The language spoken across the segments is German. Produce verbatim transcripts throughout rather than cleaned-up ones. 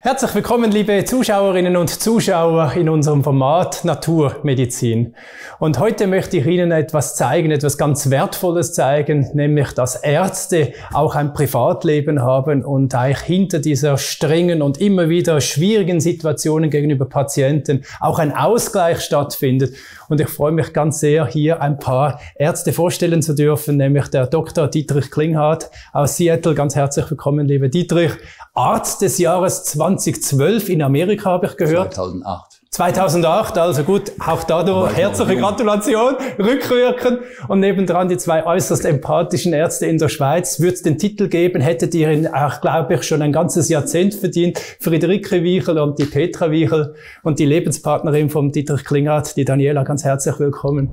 Herzlich willkommen, liebe Zuschauerinnen und Zuschauer in unserem Format Naturmedizin. Und heute möchte ich Ihnen etwas zeigen, etwas ganz Wertvolles zeigen, nämlich, dass Ärzte auch ein Privatleben haben und eigentlich hinter dieser strengen und immer wieder schwierigen Situationen gegenüber Patienten auch ein Ausgleich stattfindet. Und ich freue mich ganz sehr, hier ein paar Ärzte vorstellen zu dürfen, nämlich der Doktor Dietrich Klinghardt aus Seattle. Ganz herzlich willkommen, lieber Dietrich. Arzt des Jahres zweitausendzwölf in Amerika, habe ich gehört. zweitausendacht. zweitausendacht, also gut, auch dadurch herzliche Gratulation, rückwirkend. Und nebendran die zwei äußerst empathischen Ärzte in der Schweiz. Würde es den Titel geben, hättet ihr ihn auch, glaube ich, schon ein ganzes Jahrzehnt verdient. Friederike Wiechel und die Petra Wiechel und die Lebenspartnerin von Dietrich Klinghardt, die Daniela, ganz herzlich willkommen.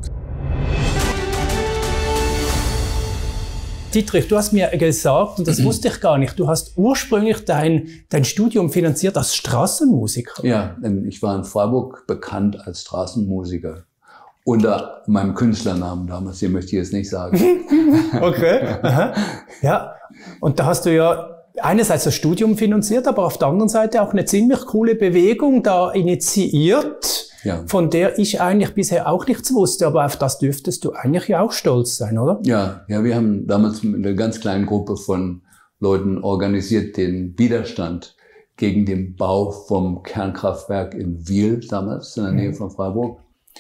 Dietrich, du hast mir gesagt, und das wusste ich gar nicht, du hast ursprünglich dein, dein Studium finanziert als Straßenmusiker. Ja, ich war in Freiburg bekannt als Straßenmusiker. Unter meinem Künstlernamen damals, den möchte ich jetzt nicht sagen. Okay. Aha. Ja, und da hast du ja einerseits das Studium finanziert, aber auf der anderen Seite auch eine ziemlich coole Bewegung da initiiert, ja, von der ich eigentlich bisher auch nichts wusste, aber auf das dürftest du eigentlich ja auch stolz sein, oder? Ja, ja, wir haben damals mit einer ganz kleinen Gruppe von Leuten organisiert den Widerstand gegen den Bau vom Kernkraftwerk in Wil, damals in der Nähe von Freiburg,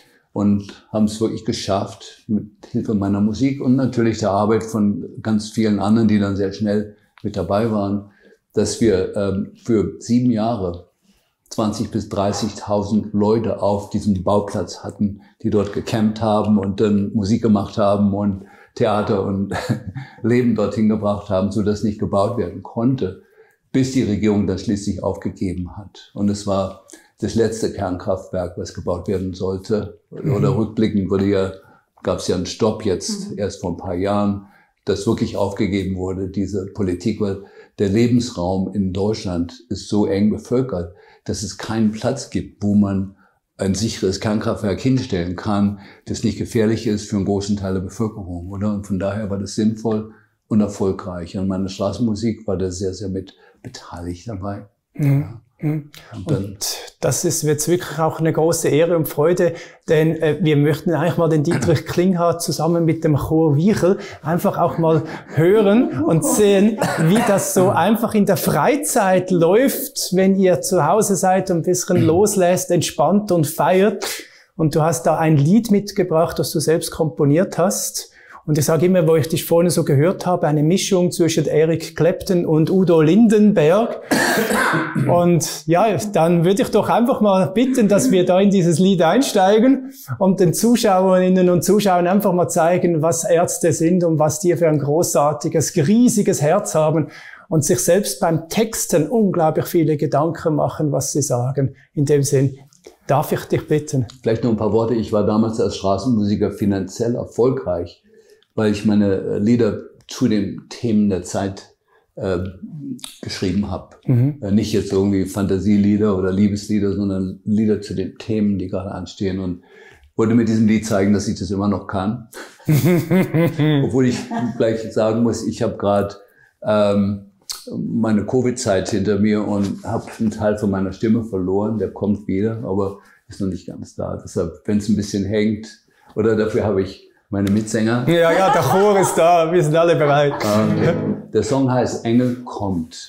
und haben es wirklich geschafft, mit Hilfe meiner Musik und natürlich der Arbeit von ganz vielen anderen, die dann sehr schnell mit dabei waren, dass wir ähm, für sieben Jahre zwanzigtausend bis dreißigtausend Leute auf diesem Bauplatz hatten, die dort gecampt haben und dann Musik gemacht haben und Theater und Leben dorthin gebracht haben, so dass nicht gebaut werden konnte, bis die Regierung das schließlich aufgegeben hat. Und es war das letzte Kernkraftwerk, was gebaut werden sollte. Mhm. Oder rückblickend wurde ja, gab es ja einen Stopp jetzt, mhm. erst vor ein paar Jahren, dass wirklich aufgegeben wurde, diese Politik, weil der Lebensraum in Deutschland ist so eng bevölkert, dass es keinen Platz gibt, wo man ein sicheres Kernkraftwerk hinstellen kann, das nicht gefährlich ist für einen großen Teil der Bevölkerung, oder? Und von daher war das sinnvoll und erfolgreich. Und meine Straßenmusik war da sehr, sehr mit beteiligt dabei. Mhm. Ja. Und, und das ist jetzt wirklich auch eine große Ehre und Freude, denn äh, wir möchten eigentlich mal den Dietrich Klinghardt zusammen mit dem Chor Wiechel einfach auch mal hören und sehen, wie das so einfach in der Freizeit läuft, wenn ihr zu Hause seid und ein bisschen loslässt, entspannt und feiert. Und du hast da ein Lied mitgebracht, das du selbst komponiert hast. Und ich sage immer, wo ich dich vorhin so gehört habe, eine Mischung zwischen Eric Clapton und Udo Lindenberg. Und ja, dann würde ich doch einfach mal bitten, dass wir da in dieses Lied einsteigen und den Zuschauerinnen und Zuschauern einfach mal zeigen, was Ärzte sind und was die für ein großartiges, riesiges Herz haben und sich selbst beim Texten unglaublich viele Gedanken machen, was sie sagen. In dem Sinn, darf ich dich bitten? Vielleicht noch ein paar Worte. Ich war damals als Straßenmusiker finanziell erfolgreich, weil ich meine Lieder zu den Themen der Zeit äh, geschrieben habe. Mhm. Äh, nicht jetzt irgendwie Fantasielieder oder Liebeslieder, sondern Lieder zu den Themen, die gerade anstehen. Und wollte mit diesem Lied zeigen, dass ich das immer noch kann. Obwohl ich gleich sagen muss, ich habe gerade ähm, meine Covid-Zeit hinter mir und habe einen Teil von meiner Stimme verloren. Der kommt wieder, aber ist noch nicht ganz da. Deshalb, wenn es ein bisschen hängt, oder dafür habe ich meine Mitsänger. Ja, ja, der Chor ist da, wir sind alle bereit. Ähm, der Song heißt Engel kommt.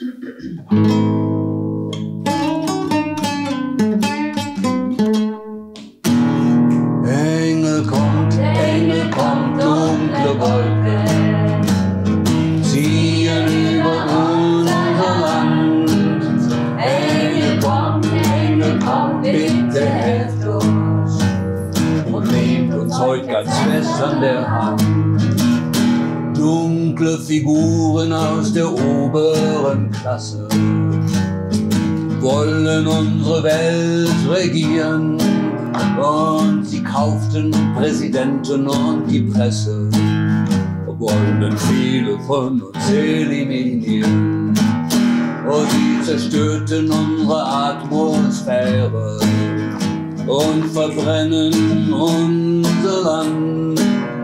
Engel kommt, Engel kommt, dunkle Wolken ziehen über unser Land. Engel kommt, Engel kommt, bitte helft uns und nehmt uns heute ganz fest an der Hand. Dunkle Figuren aus der oberen Klasse wollen unsere Welt regieren und sie kauften Präsidenten und die Presse, wollen viele von uns eliminieren. Und sie zerstörten unsere Atmosphäre und verbrennen unser Land.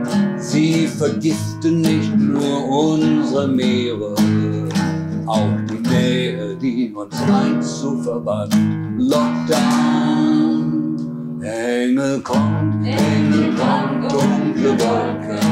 Sie vergiften nicht nur unsere Meere, auch die Nähe, die uns einst so verband. Lockdown, Engel kommt, Engel kommt, dunkle Wolken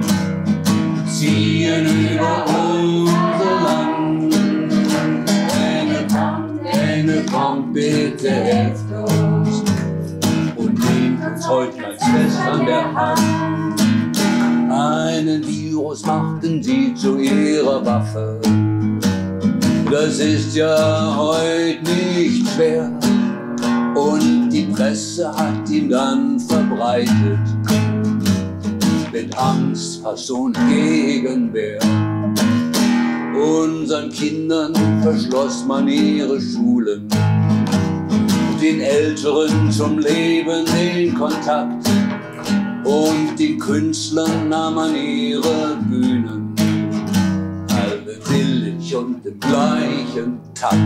ziehen über unser Land. Engel kommt, Engel kommt, bitte helft uns und nehmt uns heute ganz fest an der Hand. Einen Virus machten sie zu ihrer Waffe. Das ist ja heute nicht schwer. Und die Presse hat ihn dann verbreitet. Mit Angst, Hass und Gegenwehr. Unseren Kindern verschloss man ihre Schulen. Den Älteren zum Leben den Kontakt. Und den Künstlern nahm man ihre Bühnen. Alle willig und im gleichen Takt.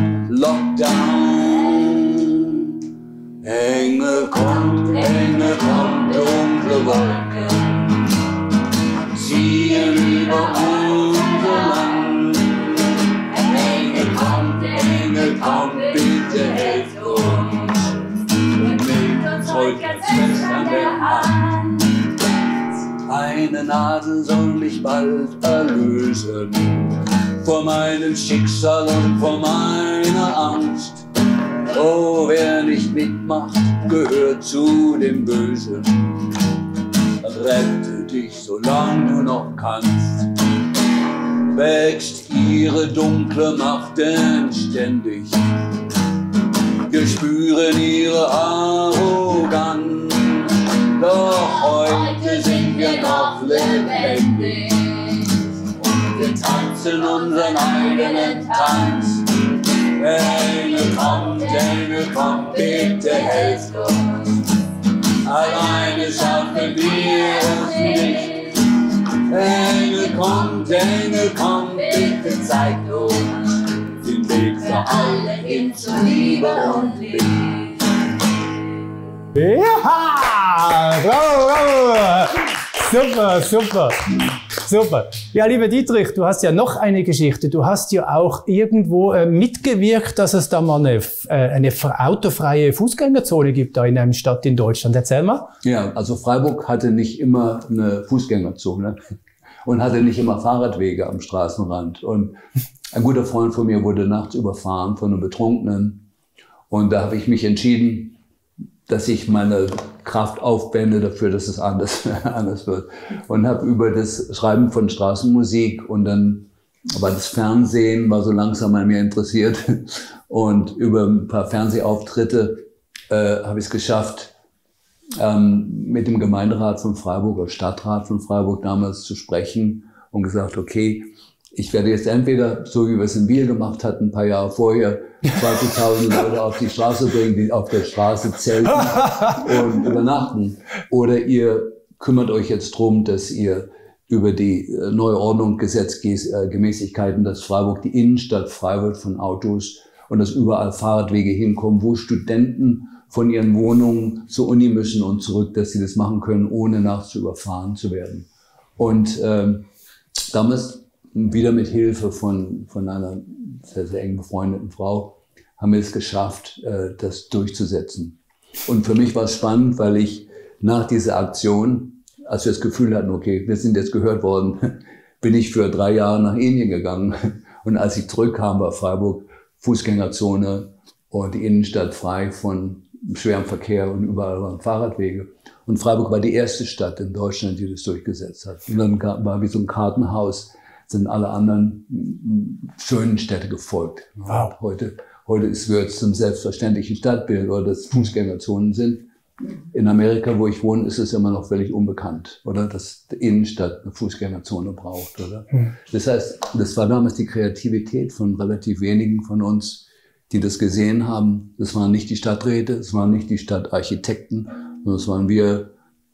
Lockdown. Engel kommt, Engel kommt, dunkle Wolken ziehen über unser Land. Engel kommt, Engel kommt, bitte helft uns und nehmt uns heute ganz fest an der Hand. Eine Nadel soll mich bald erlösen vor meinem Schicksal und vor meiner Angst. Oh, wer nicht mitmacht, gehört zu dem Bösen. Rette dich, solange du noch kannst. Wächst ihre dunkle Macht denn ständig. Wir spüren ihre Arroganz. Doch heute sind wir noch lebendig und wir tanzen unseren eigenen Tanz. Engel kommt, Engel kommt, bitte helft uns. Alleine schaffen wir es nicht. Engel kommt, Engel kommt, bitte zeigt uns den Weg für alle hin zu Liebe und Liebe. Ja! Bravo, bravo! Super, super, super. Ja, lieber Dietrich, du hast ja noch eine Geschichte. Du hast ja auch irgendwo äh, mitgewirkt, dass es da mal eine, äh, eine autofreie Fußgängerzone gibt, da in einer Stadt in Deutschland. Erzähl mal. Ja, also Freiburg hatte nicht immer eine Fußgängerzone und hatte nicht immer Fahrradwege am Straßenrand. Und ein guter Freund von mir wurde nachts überfahren von einem Betrunkenen. Und da habe ich mich entschieden, dass ich meine Kraft aufwende dafür, dass es anders, anders wird. Und habe über das Schreiben von Straßenmusik und dann war das Fernsehen, war so langsam an mir interessiert. Und über ein paar Fernsehauftritte äh, habe ich es geschafft, ähm, mit dem Gemeinderat von Freiburg, oder Stadtrat von Freiburg damals zu sprechen und gesagt, okay, ich werde jetzt entweder, so wie wir es in Biel gemacht hatten, ein paar Jahre vorher, zwanzigtausend Leute auf die Straße bringen, die auf der Straße zelten und übernachten. Oder ihr kümmert euch jetzt drum, dass ihr über die neue Ordnung, Gesetzgemäßigkeiten, dass Freiburg die Innenstadt frei wird von Autos und dass überall Fahrradwege hinkommen, wo Studenten von ihren Wohnungen zur Uni müssen und zurück, dass sie das machen können, ohne nachts zu überfahren zu werden. Und ähm, damals wieder mit Hilfe von, von einer sehr, sehr eng befreundeten Frau haben wir es geschafft, äh, das durchzusetzen. Und für mich war es spannend, weil ich nach dieser Aktion, als wir das Gefühl hatten, okay, wir sind jetzt gehört worden, bin ich für drei Jahre nach Indien gegangen. Und als ich zurückkam, war Freiburg Fußgängerzone und die Innenstadt frei von schwerem Verkehr und überall waren Fahrradwege. Und Freiburg war die erste Stadt in Deutschland, die das durchgesetzt hat. Und dann war wie so ein Kartenhaus, sind alle anderen schönen Städte gefolgt. Wow. Heute, heute ist wird zum selbstverständlichen Stadtbild, oder dass Fußgängerzonen sind. In Amerika, wo ich wohne, ist es immer noch völlig unbekannt, oder? Dass die Innenstadt eine Fußgängerzone braucht, oder? Mhm. Das heißt, das war damals die Kreativität von relativ wenigen von uns, die das gesehen haben. Das waren nicht die Stadträte, es waren nicht die Stadtarchitekten, sondern es waren wir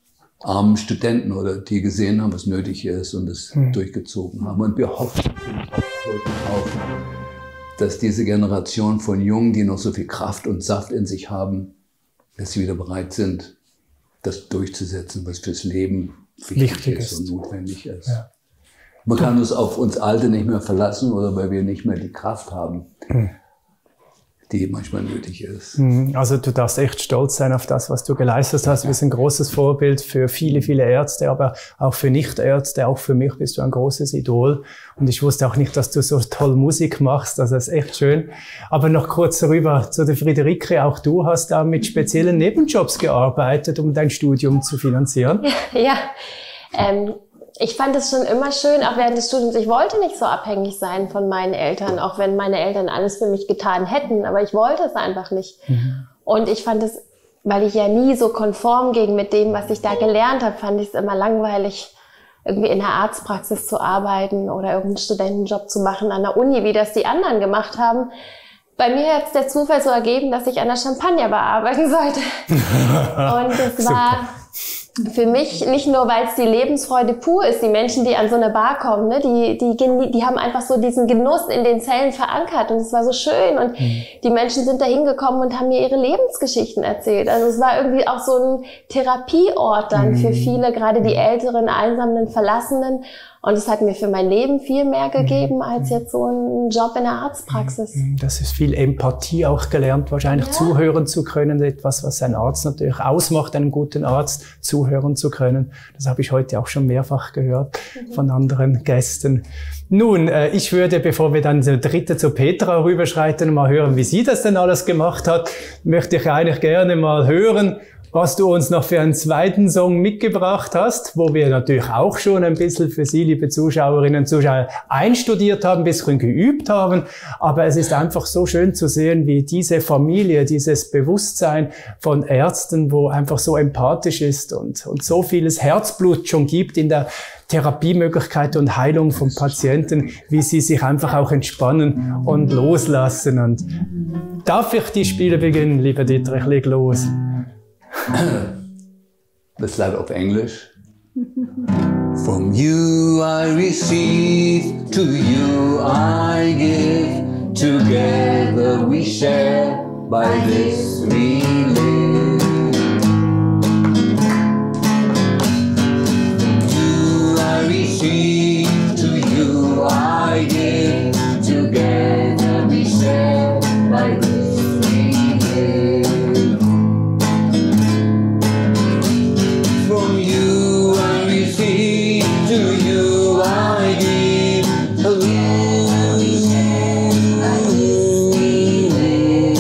armen Studenten, oder die gesehen haben, was nötig ist und es mhm. durchgezogen haben. Und wir hoffen heute auch, dass diese Generation von Jungen, die noch so viel Kraft und Saft in sich haben, dass sie wieder bereit sind, das durchzusetzen, was fürs Leben wichtig, wichtig ist und notwendig ist. Ja. Man kann uns auf uns Alte nicht mehr verlassen oder weil wir nicht mehr die Kraft haben, mhm. die manchmal nötig ist. Also du darfst echt stolz sein auf das, was du geleistet hast. Du bist ein großes Vorbild für viele, viele Ärzte, aber auch für Nichtärzte. Auch für mich bist du ein großes Idol. Und ich wusste auch nicht, dass du so toll Musik machst. Also das ist echt schön. Aber noch kurz rüber zu der Friederike. Auch du hast da mit speziellen Nebenjobs gearbeitet, um dein Studium zu finanzieren. Ja, ja. Ähm Ich fand es schon immer schön, auch während des Studiums. Ich wollte nicht so abhängig sein von meinen Eltern, auch wenn meine Eltern alles für mich getan hätten, aber ich wollte es einfach nicht. Mhm. Und ich fand es, weil ich ja nie so konform ging mit dem, was ich da gelernt habe, fand ich es immer langweilig, irgendwie in der Arztpraxis zu arbeiten oder irgendeinen Studentenjob zu machen an der Uni, wie das die anderen gemacht haben. Bei mir hat es der Zufall so ergeben, dass ich an der Champagnerbar arbeiten sollte. Und es war für mich nicht nur, weil es die Lebensfreude pur ist, die Menschen, die an so eine Bar kommen, ne, die, die, die haben einfach so diesen Genuss in den Zellen verankert und es war so schön und mhm. die Menschen sind da hingekommen und haben mir ihre Lebensgeschichten erzählt. Also es war irgendwie auch so ein Therapieort dann mhm. für viele, gerade die älteren, einsamen, Verlassenen. Und es hat mir für mein Leben viel mehr gegeben als jetzt so ein Job in der Arztpraxis. Das ist viel Empathie auch gelernt, wahrscheinlich ja. zuhören zu können. Etwas, was ein Arzt natürlich ausmacht, einen guten Arzt zuhören zu können. Das habe ich heute auch schon mehrfach gehört mhm. von anderen Gästen. Nun, äh, ich würde, bevor wir dann zur dritte zu Petra rüberschreiten, mal hören, wie sie das denn alles gemacht hat, möchte ich eigentlich gerne mal hören, was du uns noch für einen zweiten Song mitgebracht hast, wo wir natürlich auch schon ein bisschen für Sie, liebe Zuschauerinnen und Zuschauer, einstudiert haben, ein bisschen geübt haben. Aber es ist einfach so schön zu sehen, wie diese Familie, dieses Bewusstsein von Ärzten, wo einfach so empathisch ist und, und so vieles Herzblut schon gibt in der Therapiemöglichkeit und Heilung von Patienten, wie sie sich einfach auch entspannen und loslassen. Und darf ich die Spiele beginnen, lieber Dietrich? Leg los. Das leider auf Englisch. From you I receive, to you I give, together we share, by this we live. You I receive, to you I give, together we share, by this we live. From you I receive, to you I give, together we share, by this we live.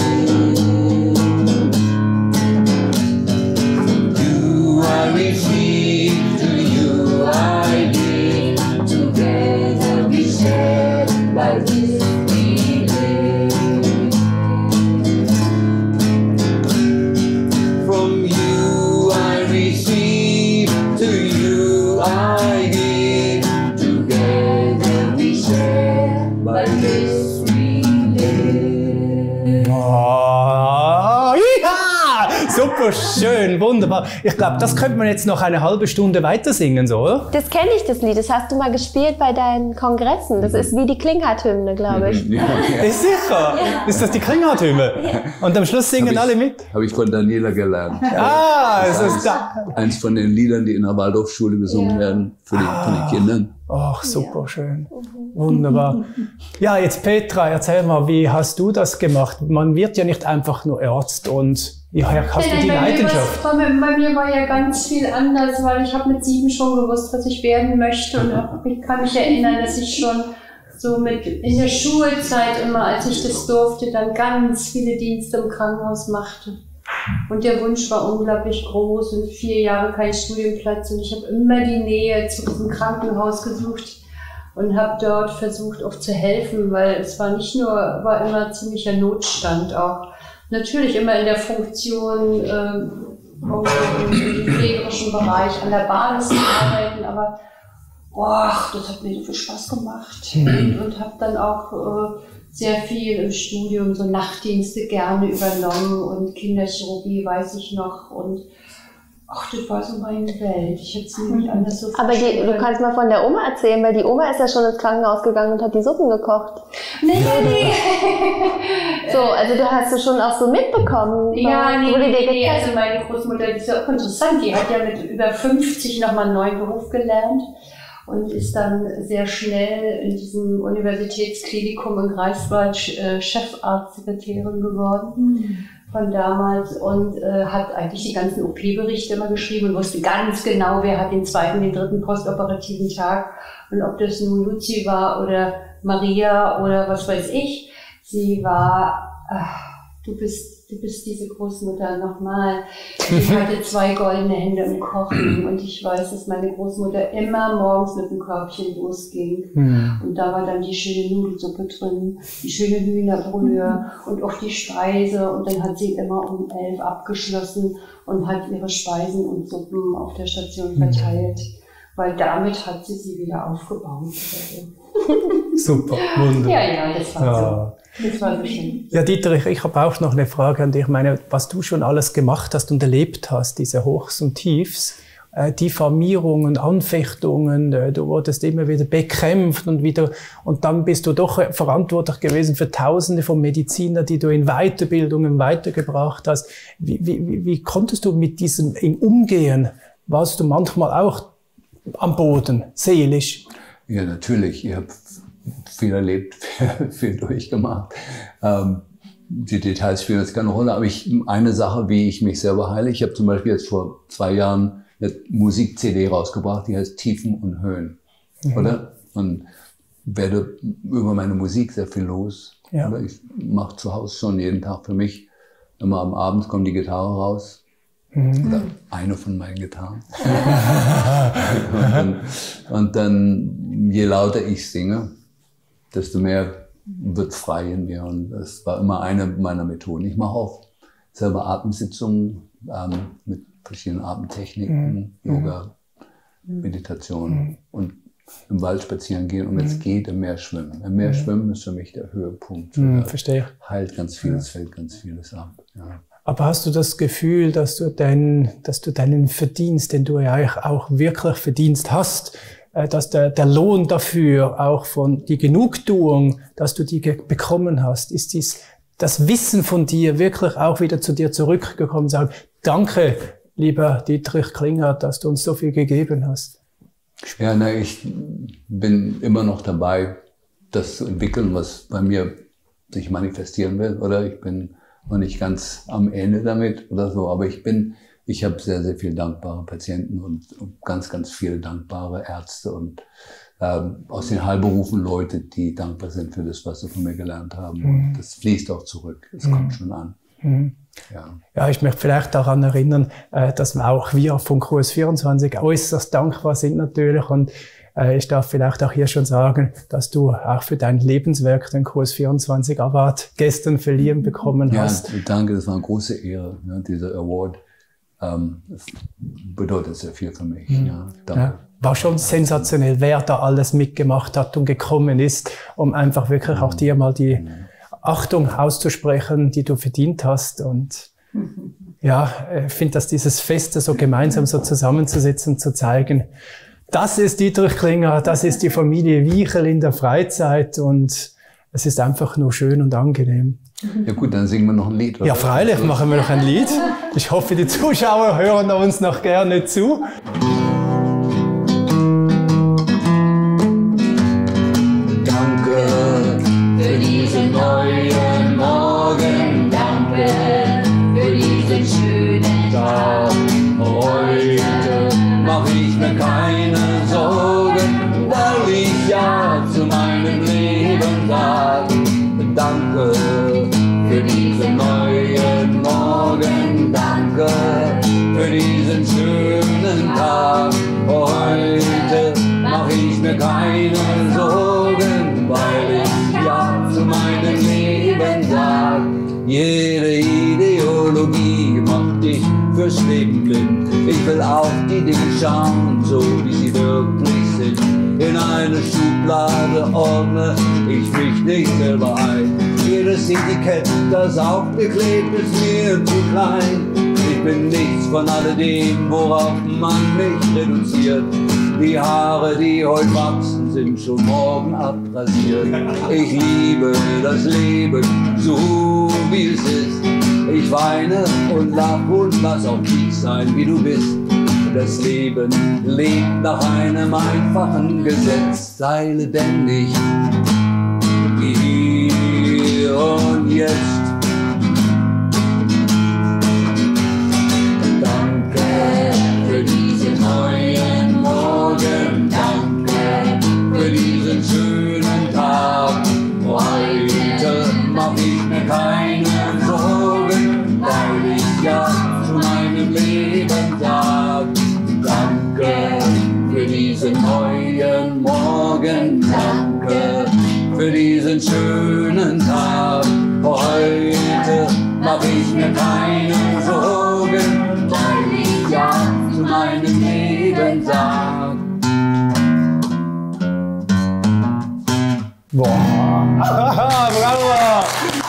You I receive, to you I give, together we share, by this we live. From you I receive, to you I give, together we share, by this we live. Oh, ja! Super schön, wunderbar. Ich glaube, das könnte man jetzt noch eine halbe Stunde weiter singen, so, oder? Das kenne ich, das Lied. Das hast du mal gespielt bei deinen Kongressen. Das ist wie die Klinghardt-Hymne, glaube ich. Ja, ja. Ist sicher? Ja. Ist das die Klinghardt-Hymne? Und am Schluss singen ich, alle mit? Habe ich von Daniela gelernt. Ah, es das ist da. Eins von den Liedern, die in der Waldorfschule gesungen ja. werden, für die, ah. von den Kindern. Ach, super ja. schön. Wunderbar. Ja, jetzt Petra, erzähl mal, wie hast du das gemacht? Man wird ja nicht einfach nur Arzt und ja, hast du die Leidenschaft? Bei mir, bei mir war ja ganz viel anders, weil ich habe mit sieben schon gewusst, was ich werden möchte und auch, ich kann mich erinnern, dass ich schon so mit in der Schulzeit immer, als ich das durfte, dann ganz viele Dienste im Krankenhaus machte. Und der Wunsch war unglaublich groß und vier Jahre kein Studienplatz und ich habe immer die Nähe zu diesem Krankenhaus gesucht und habe dort versucht auch zu helfen, weil es war nicht nur, war immer ziemlicher Notstand auch. Natürlich immer in der Funktion, ähm, im pflegerischen Bereich an der Basis zu arbeiten, aber boah, das hat mir so viel Spaß gemacht und, und habe dann auch äh, sehr viel im Studium, so Nachtdienste gerne übernommen und Kinderchirurgie weiß ich noch und ach, das war so meine Welt. Ich hätte es mir nicht anders so Aber die, du kannst mal von der Oma erzählen, weil die Oma ist ja schon ins Krankenhaus gegangen und hat die Suppen gekocht. Nee, nee. So, also du hast du schon auch so mitbekommen. Ja, nee, nee, nee, also meine Großmutter, die ist ja auch interessant, die hat ja mit über fünfzig nochmal einen neuen Beruf gelernt. und ist dann sehr schnell in diesem Universitätsklinikum in Greifswald äh, Chefarztsekretärin geworden. Mhm. Von damals und äh, hat eigentlich die ganzen O P-Berichte immer geschrieben und wusste ganz genau, wer hat den zweiten, den dritten postoperativen Tag und ob das nun Luzi war oder Maria oder was weiß ich. Sie war, ach, du bist, du bist diese Großmutter nochmal. Sie hatte zwei goldene Hände im Kochen und ich weiß, dass meine Großmutter immer morgens mit dem Körbchen losging. Mhm. Und da war dann die schöne Nudelsuppe drin, die schöne Hühnerbrühe mhm. und auch die Speise. Und dann hat sie immer um elf abgeschlossen und hat ihre Speisen und Suppen auf der Station verteilt. Mhm. Weil damit hat sie sie wieder aufgebaut. Super, wunderbar. Ja, ja, das war ja. so. Das war so schön. Ja, Dietrich, ich habe auch noch eine Frage an dich. Ich meine, was du schon alles gemacht hast und erlebt hast, diese Hochs und Tiefs, äh, Diffamierungen, Anfechtungen, äh, du wurdest immer wieder bekämpft und wieder, und dann bist du doch verantwortlich gewesen für Tausende von Medizinern, die du in Weiterbildungen weitergebracht hast. Wie, wie, wie konntest du mit diesem umgehen? Warst du manchmal auch am Boden, seelisch? Ja, natürlich. Ich habe viel erlebt, viel durchgemacht. Ähm, die Details spielen jetzt keine Rolle, aber ich, eine Sache, wie ich mich selber heile. Ich habe zum Beispiel jetzt vor zwei Jahren eine Musik-C D rausgebracht, die heißt Tiefen und Höhen, mhm. oder? Und werde über meine Musik sehr viel los. Ja. Oder? Ich mache zu Hause schon jeden Tag für mich. Immer am Abend kommt die Gitarre raus. Mhm. Oder eine von meinen Gitarren. und, dann, und dann, je lauter ich singe, desto mehr wird frei in mir. Und das war immer eine meiner Methoden. Ich mache auch selber Atemsitzungen ähm, mit verschiedenen Atemtechniken, mhm. Yoga, mhm. Meditation mhm. und im Wald spazieren gehen. Und wenn es geht, im Meer schwimmen. Im Meer mhm. schwimmen ist für mich der Höhepunkt. Mhm, verstehe. Heilt ganz vieles, ja. fällt ganz vieles ab. Ja. Aber hast du das Gefühl, dass du, dein, dass du deinen Verdienst, den du ja auch wirklich Verdienst hast, dass der, der Lohn dafür, auch von die Genugtuung, dass du die bekommen hast, ist dies, das Wissen von dir wirklich auch wieder zu dir zurückgekommen und sagen, danke, lieber Dietrich Klinghardt, dass du uns so viel gegeben hast? Ja, na, ich bin immer noch dabei, das zu entwickeln, was bei mir sich manifestieren will, oder? Ich bin noch nicht ganz am Ende damit oder so, aber ich bin, ich habe sehr, sehr viele dankbare Patienten und, und ganz, ganz viele dankbare Ärzte und ähm, aus den Heilberufen Leute, die dankbar sind für das, was sie von mir gelernt haben. Mhm. Und das fließt auch zurück. Es mhm. kommt schon an. Mhm. Ja. ja, ich möchte vielleicht daran erinnern, äh, dass auch wir von Q S vierundzwanzig äußerst dankbar sind natürlich und äh, ich darf vielleicht auch hier schon sagen, dass du auch für dein Lebenswerk den Q S vierundzwanzig Award gestern verliehen bekommen ja, hast. Danke, das war eine große Ehre, ja, dieser Award. Ähm, das bedeutet sehr viel für mich. Mhm. Ja, danke. Ja, war schon sensationell, wer da alles mitgemacht hat und gekommen ist, um einfach wirklich mhm. auch dir mal die mhm. Achtung auszusprechen, die du verdient hast. Und ja, ich finde, dass dieses Fest so gemeinsam so zusammenzusitzen, zu zeigen, das ist Dietrich Klinghardt, das ist die Familie Wiechel in der Freizeit und es ist einfach nur schön und angenehm. Ja gut, dann singen wir noch ein Lied. Oder? Ja, freilich machen wir noch ein Lied. Ich hoffe, die Zuschauer hören uns noch gerne zu. Danke für diesen neuen Morgen, danke für diesen schönen Tag. Heute mach ich mir keine Sorgen, weil ich ja zu meinem Leben sag. Danke für diesen neuen Morgen, danke für diesen schönen Tag. Heute mach ich mir keine Sorgen, weil ich ja zu meinem Leben sag. Jede Ideologie macht dich fürs Leben blind. Ich will auf die Dinge schauen, so wie sie wirklich sind. In eine Schublade ordne ich mich nicht selber ein. Jedes Etikett, das auf mir klebt, ist mir zu klein. Ich bin nichts von alledem, worauf man mich reduziert. Die Haare, die heute wachsen, sind schon morgen abrasiert. Ich liebe das Leben so, wie es ist. Ich weine und lach und lass auch dich sein, wie du bist. das Leben lebt nach einem einfachen Gesetz. Sei lebendig, hier und jetzt. Danke für diesen neuen Morgen, danke für diesen schönen Tag. Heute mach ich mir keine Sorgen, weil ich ja zu meinem Leben sag. Danke für diesen neuen Morgen, danke für diesen schönen Tag. Heute mach ich mir keine Sorgen, weil ich ja zu meinem Leben sag. Boah. Bravo!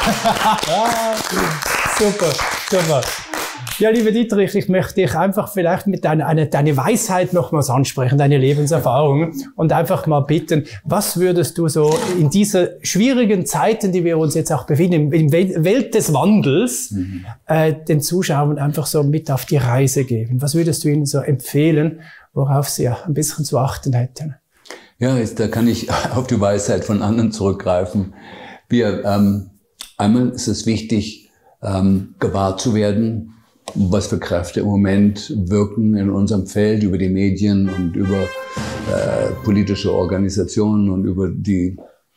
Super, super. Ja, liebe Dietrich, ich möchte dich einfach vielleicht mit deiner eine, deine Weisheit nochmals ansprechen, deine Lebenserfahrungen und einfach mal bitten, was würdest du so in dieser schwierigen Zeiten, die wir uns jetzt auch befinden, in der Welt des Wandels, mhm. äh, den Zuschauern einfach so mit auf die Reise geben? Was würdest du ihnen so empfehlen, worauf sie ja ein bisschen zu achten hätten? Ja, jetzt, da kann ich auf die Weisheit von anderen zurückgreifen. Wir, ähm, einmal ist es wichtig, ähm, gewahr zu werden, was für Kräfte im Moment wirken in unserem Feld über die Medien und über äh, politische Organisationen und über die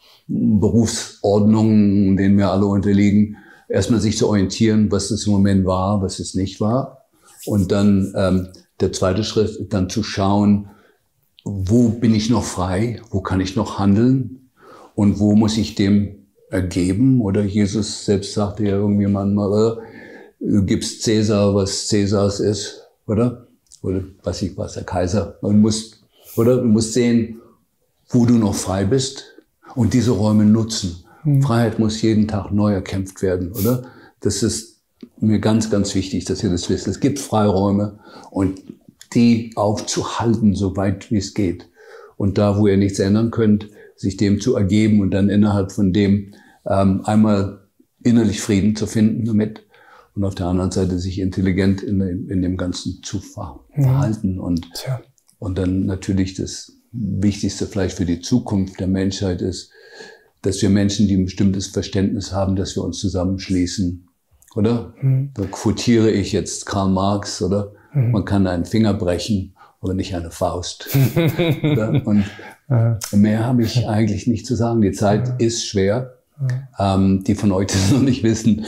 Berufsordnungen, denen wir alle unterliegen. Erstmal sich zu orientieren, was es im Moment war, was es nicht war. Und dann ähm, der zweite Schritt, dann zu schauen, wo bin ich noch frei, wo kann ich noch handeln und wo muss ich dem ergeben? Oder Jesus selbst sagte ja irgendwie manchmal, du gibst Cäsar, was Cäsars ist, oder? Oder was ich was der Kaiser. Man muss, oder? Du musst sehen, wo du noch frei bist und diese Räume nutzen. Mhm. Freiheit muss jeden Tag neu erkämpft werden, oder? Das ist mir ganz, ganz wichtig, dass ihr das wisst. Es gibt Freiräume und die aufzuhalten, so weit wie es geht. Und da, wo ihr nichts ändern könnt, sich dem zu ergeben und dann innerhalb von dem ähm, einmal innerlich Frieden zu finden damit und auf der anderen Seite sich intelligent in, in dem Ganzen zu verhalten. Ja. Und, ja. und dann natürlich das Wichtigste vielleicht für die Zukunft der Menschheit ist, dass wir Menschen, die ein bestimmtes Verständnis haben, dass wir uns zusammenschließen. Oder? Mhm. Da quotiere ich jetzt Karl Marx, oder? Mhm. Man kann einen Finger brechen, aber nicht eine Faust. Oder? Und mehr habe ich eigentlich nicht zu sagen. Die Zeit ja. ist schwer. Ja. Ähm, die von euch das noch nicht wissen,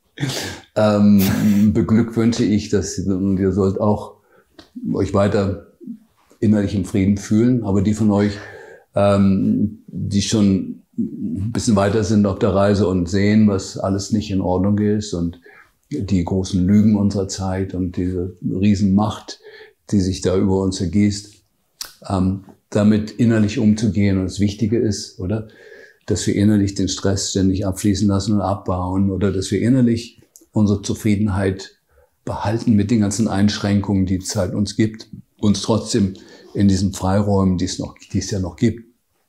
ähm, beglückwünsche ich, dass und ihr sollt auch euch weiter innerlich im Frieden fühlen. Aber die von euch, ähm, die schon ein bisschen weiter sind auf der Reise und sehen, was alles nicht in Ordnung ist und die großen Lügen unserer Zeit und diese Riesenmacht, die sich da über uns ergießt, ähm, damit innerlich umzugehen. Und das Wichtige ist, oder, dass wir innerlich den Stress ständig abfließen lassen und abbauen oder dass wir innerlich unsere Zufriedenheit behalten mit den ganzen Einschränkungen, die die Zeit uns gibt, uns trotzdem in diesen Freiräumen, die es noch, die es ja noch gibt,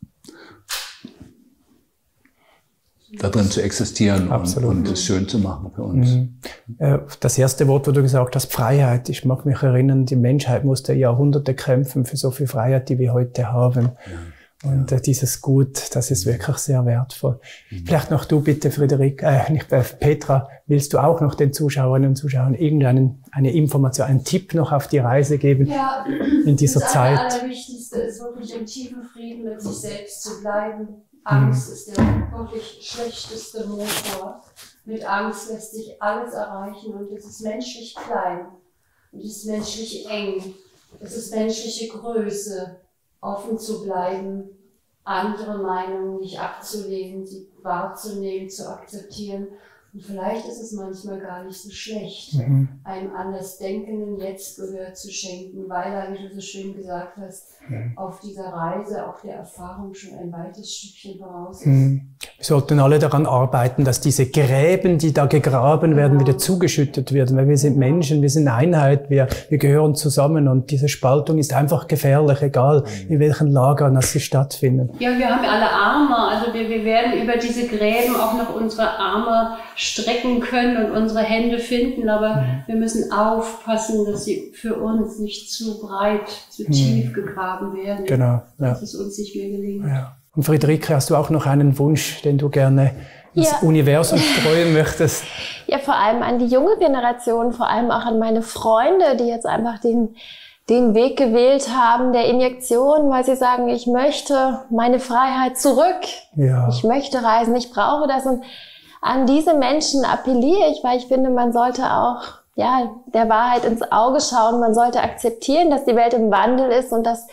darin zu existieren und, und es schön zu machen für uns. Mhm. Das erste Wort, wo du gesagt hast, Freiheit. Ich mag mich erinnern, die Menschheit musste Jahrhunderte kämpfen für so viel Freiheit, die wir heute haben. Ja. Und ja. dieses Gut, das ist wirklich sehr wertvoll. Mhm. Vielleicht noch du bitte, Friederik, äh, nicht äh, Petra, willst du auch noch den Zuschauerinnen und Zuschauern irgendeinen eine Information, einen Tipp noch auf die Reise geben ja, in dieser das Zeit? Das Allerwichtigste ist wirklich im tiefen Frieden mit sich selbst zu bleiben. Angst ist der wirklich schlechteste Motor. Mit Angst lässt sich alles erreichen und es ist menschlich klein und es ist menschlich eng. Es ist menschliche Größe, offen zu bleiben, andere Meinungen nicht abzulehnen, sie wahrzunehmen, zu akzeptieren. Und vielleicht ist es manchmal gar nicht so schlecht, mhm. einem Andersdenkenden jetzt Gehör zu schenken, weil er, wie du so schön gesagt hast, mhm. auf dieser Reise auch der Erfahrung schon ein weites Stückchen voraus ist. Mhm. Wir sollten alle daran arbeiten, dass diese Gräben, die da gegraben werden, wieder zugeschüttet werden. Weil wir sind Menschen, wir sind Einheit, wir, wir gehören zusammen. Und diese Spaltung ist einfach gefährlich, egal in welchen Lagern das sie stattfinden. Ja, wir haben ja alle Arme. Also wir, wir werden über diese Gräben auch noch unsere Arme strecken können und unsere Hände finden. Aber mhm. wir müssen aufpassen, dass sie für uns nicht zu breit, zu mhm. tief gegraben werden. Genau. Ja. Dass es uns nicht mehr gelingt. Ja. Und Friederike, hast du auch noch einen Wunsch, den du gerne ins ja. Universum streuen möchtest? Ja, vor allem an die junge Generation, vor allem auch an meine Freunde, die jetzt einfach den, den Weg gewählt haben der Injektion, weil sie sagen, ich möchte meine Freiheit zurück. Ja. Ich möchte reisen, ich brauche das. Und an diese Menschen appelliere ich, weil ich finde, man sollte auch ja, der Wahrheit ins Auge schauen. Man sollte akzeptieren, dass die Welt im Wandel ist und dass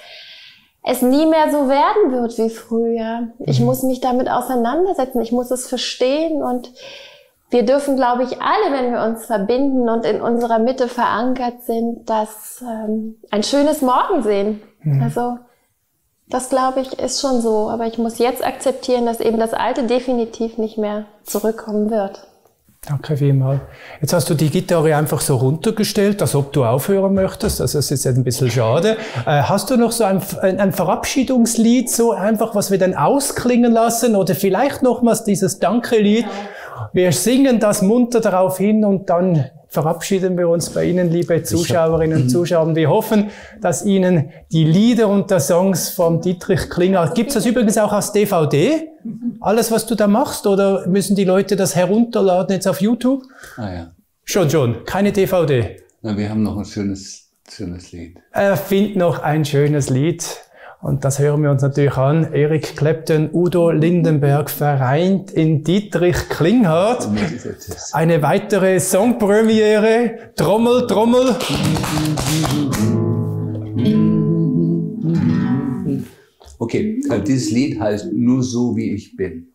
es nie mehr so werden wird wie früher. Ich muss mich damit auseinandersetzen, ich muss es verstehen und wir dürfen, glaube ich, alle, wenn wir uns verbinden und in unserer Mitte verankert sind, das ähm, ein schönes Morgen sehen. Mhm. Also das, glaube ich, ist schon so. Aber ich muss jetzt akzeptieren, dass eben das Alte definitiv nicht mehr zurückkommen wird. Danke vielmals. Jetzt hast du die Gitarre einfach so runtergestellt, als ob du aufhören möchtest. Also das ist jetzt ein bisschen schade. Äh, hast du noch so ein, ein Verabschiedungslied, so einfach, was wir dann ausklingen lassen? Oder vielleicht nochmals dieses Danke-Lied? Wir singen das munter darauf hin und dann verabschieden wir uns bei Ihnen, liebe Zuschauerinnen und Zuschauer. Wir hoffen, dass Ihnen die Lieder und die Songs von Dietrich Klinghardt, gibt es das übrigens auch als D V D? Alles, was du da machst? Oder müssen die Leute das herunterladen jetzt auf YouTube? Ah ja. Schon, schon. Keine D V D. Na, wir haben noch ein schönes, schönes Lied. Erfind noch ein schönes Lied. Und das hören wir uns natürlich an. Eric Clapton, Udo Lindenberg vereint in Dietrich Klinghardt. Eine weitere Songpremiere. Trommel, Trommel. Okay, also dieses Lied heißt Nur so wie ich bin.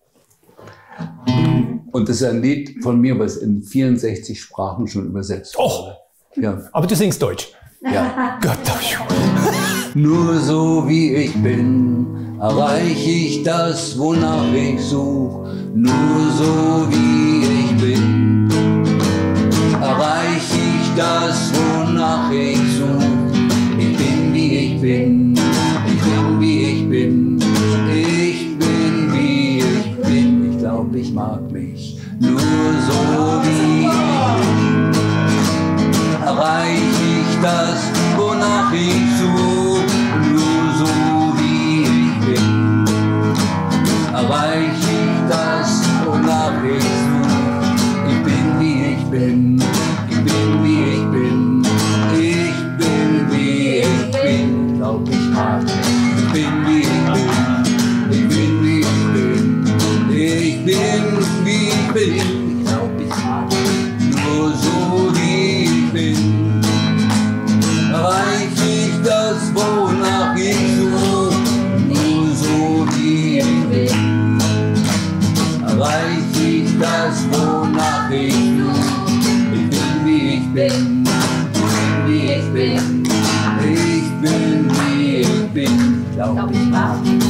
Und das ist ein Lied von mir, was in vierundsechzig Sprachen schon übersetzt wurde. Oh, ja. Aber du singst Deutsch. Ja. Gott, nur so wie ich bin, erreiche ich das, wonach ich suche. Nur so wie ich bin, erreiche ich das, wonach ich suche. Ich bin wie ich bin, ich bin wie ich bin, ich bin wie ich bin. Ich glaube, ich mag mich. Nur so wie ich bin, erreiche ich das, wonach ich suche. Nur so wie ich bin, erreiche ich das, wonach ich suche. Ich bin wie ich bin, ich bin wie ich bin, ich bin wie ich bin. Ich glaub, ich mag mich. Ich bin wie ich bin, ich bin wie ich bin, ich bin wie ich bin. Ich glaub, ich mag mich. Nur so wie ich bin, erreiche ich das, wonach ich suche. Nur so wie ich bin, erreiche ich das, wonach ich suche. Ich bin wie ich bin, wie ich bin, ich bin wie ich bin. Ich glaub, ich mag mich.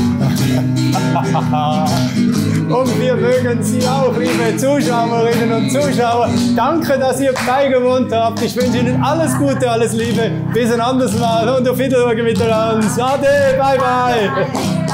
Und wir mögen Sie auch, liebe Zuschauerinnen und Zuschauer. Danke, dass ihr beigewohnt habt. Ich wünsche Ihnen alles Gute, alles Liebe. Bis ein anderes Mal und auf Wiedersehen mit uns. Ade, bye bye.